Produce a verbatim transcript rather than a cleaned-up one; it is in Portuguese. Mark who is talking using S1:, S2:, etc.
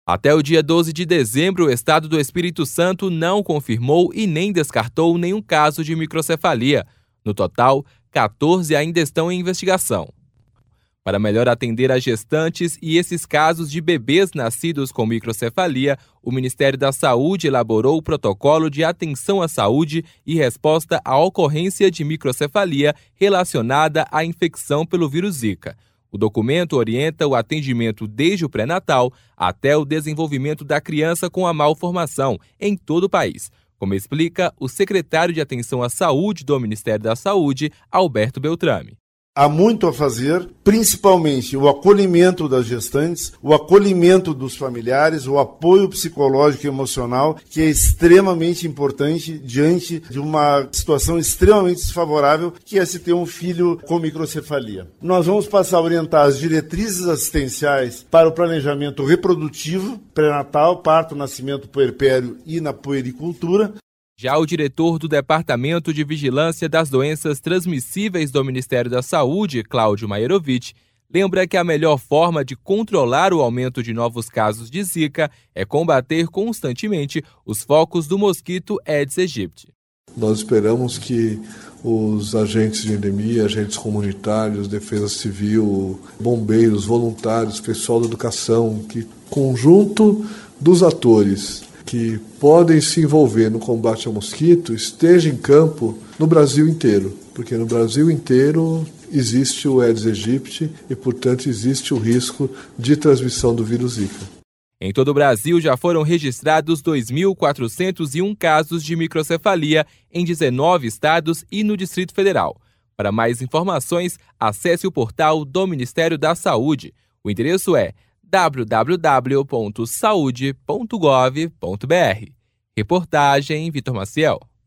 S1: Até o dia doze de dezembro, o estado do Espírito Santo não confirmou e nem descartou nenhum caso de microcefalia. No total, quatorze ainda estão em investigação. Para melhor atender as gestantes e esses casos de bebês nascidos com microcefalia, o Ministério da Saúde elaborou o protocolo de atenção à saúde e resposta à ocorrência de microcefalia relacionada à infecção pelo vírus Zika. O documento orienta o atendimento desde o pré-natal até o desenvolvimento da criança com a malformação em todo o país, como explica o secretário de Atenção à Saúde do Ministério da Saúde, Alberto Beltrame.
S2: Há muito a fazer, principalmente o acolhimento das gestantes, o acolhimento dos familiares, o apoio psicológico e emocional, que é extremamente importante diante de uma situação extremamente desfavorável, que é se ter um filho com microcefalia. Nós vamos passar a orientar as diretrizes assistenciais para o planejamento reprodutivo, pré-natal, parto, nascimento, puerpério e na puericultura.
S1: Já o diretor do Departamento de Vigilância das Doenças Transmissíveis do Ministério da Saúde, Cláudio Maierovitch, lembra que a melhor forma de controlar o aumento de novos casos de Zika é combater constantemente os focos do mosquito Aedes aegypti.
S3: Nós esperamos que os agentes de endemia, agentes comunitários, defesa civil, bombeiros, voluntários, pessoal da educação, que conjunto dos atores que podem se envolver no combate ao mosquito esteja em campo no Brasil inteiro, porque no Brasil inteiro existe o Aedes aegypti e, portanto, existe o risco de transmissão do vírus Zika.
S1: Em todo o Brasil já foram registrados dois mil quatrocentos e um casos de microcefalia em dezenove estados e no Distrito Federal. Para mais informações, acesse o portal do Ministério da Saúde. O endereço é w w w ponto saude ponto gov ponto b r. Reportagem Vitor Maciel.